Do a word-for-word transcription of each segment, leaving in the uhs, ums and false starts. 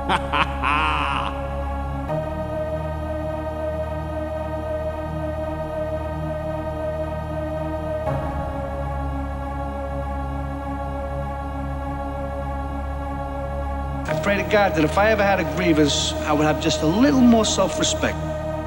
I pray to God that if I ever had a grievance, I would have just a little more self-respect.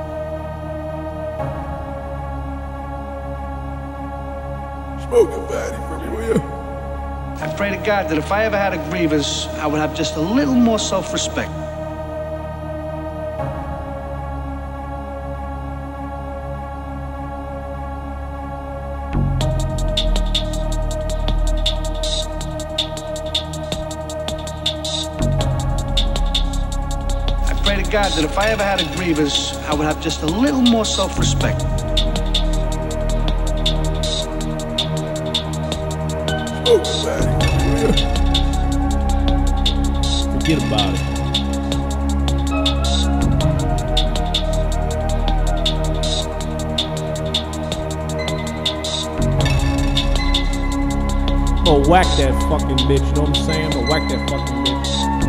Smoke a fatty for me, will you? I pray to God that if I ever had a grievance, I would have just a little more self-respect. I pray to God that if I ever had a grievance, I would have just a little more self-respect. Smoke a fatty for me, will you? Forget about it. I'm gonna whack that fucking bitch, you know what I'm saying? I'm gonna whack that fucking bitch.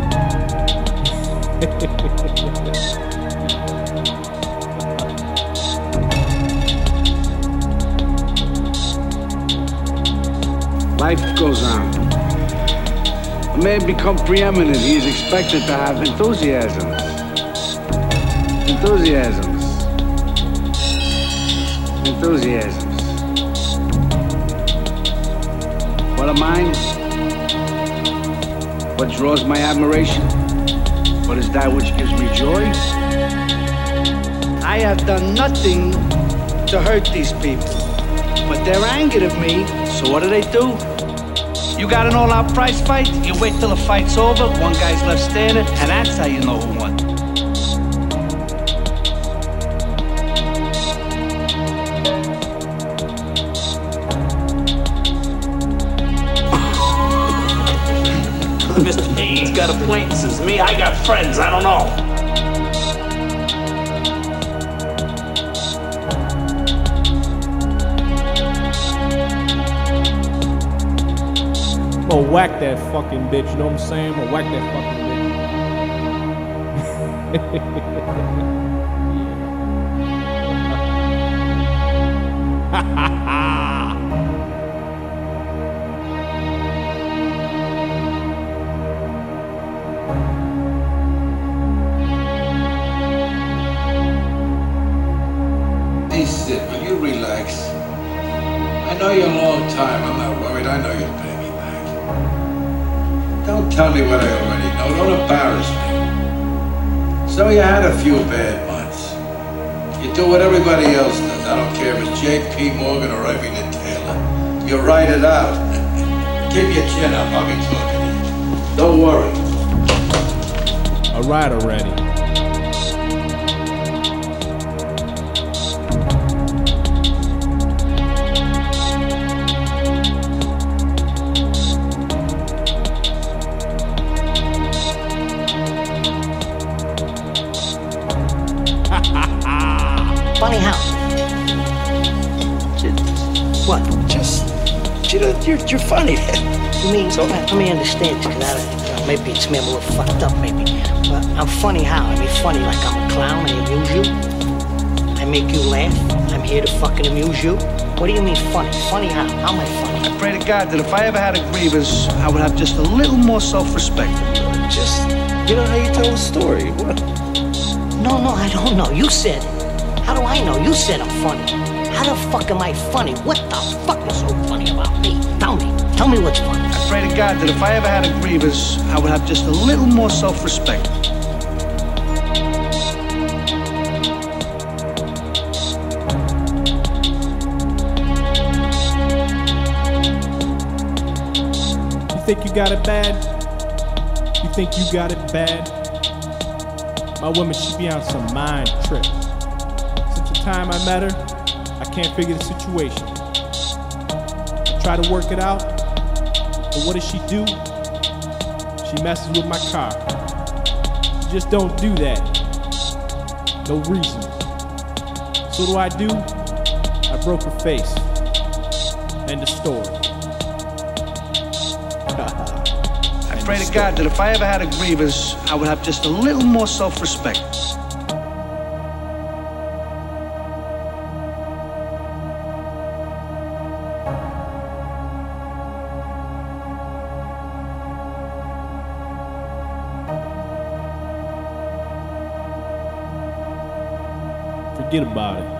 Life goes on. A man becomes preeminent. He is expected to have enthusiasms. Enthusiasms. Enthusiasms. What are mine? What draws my admiration? What is that which gives me joy? I have done nothing to hurt these people, but they're angered at me, so what do they do? You got an all-out prize fight, you wait till the fight's over, one guy's left standing, and that's how you know who won. Mister A's got acquaintances. Me, I got friends. I don't know. I'm gonna whack that fucking bitch, you know what I'm saying? I'm gonna whack that fucking bitch. Hey, Sid, will you relax? I know you a long time. I'm not worried. I know you'll pay me back. Don't tell me what I already know. Don't embarrass me. So you had a few bad months. You do what everybody else does. I don't care if it's J P Morgan or Irving Taylor. You write it out. Keep your chin up. I'll be talking to you. Don't worry. All right already. Funny how? What? Just, you know, you're, you're funny. You mean, so, let me understand, because I, you know, maybe it's me, I'm a little fucked up, maybe. But I'm funny how? I mean, funny like I'm a clown, I amuse you? I make you laugh? I'm here to fucking amuse you? What do you mean funny? Funny how? How am I funny? I pray to God that if I ever had a grievance, I would have just a little more self-respect. Just, you know how you tell a story. What? No, no, I don't know. You said it. How do I know? You said I'm funny. How the fuck am I funny? What the fuck is so funny about me? Tell me. Tell me what's funny. I pray to God that if I ever had a grievance, I would have just a little more self-respect. You think you got it bad? You think you got it bad? My woman, she be on some mind trip. Since the time I met her, I can't figure the situation. I try to work it out, but what does she do? She messes with my car. She just don't do that. No reason. So what do I do? I broke her face. End of story. I pray to God that if I ever had a grievance, I would have just a little more self-respect. Forget about it.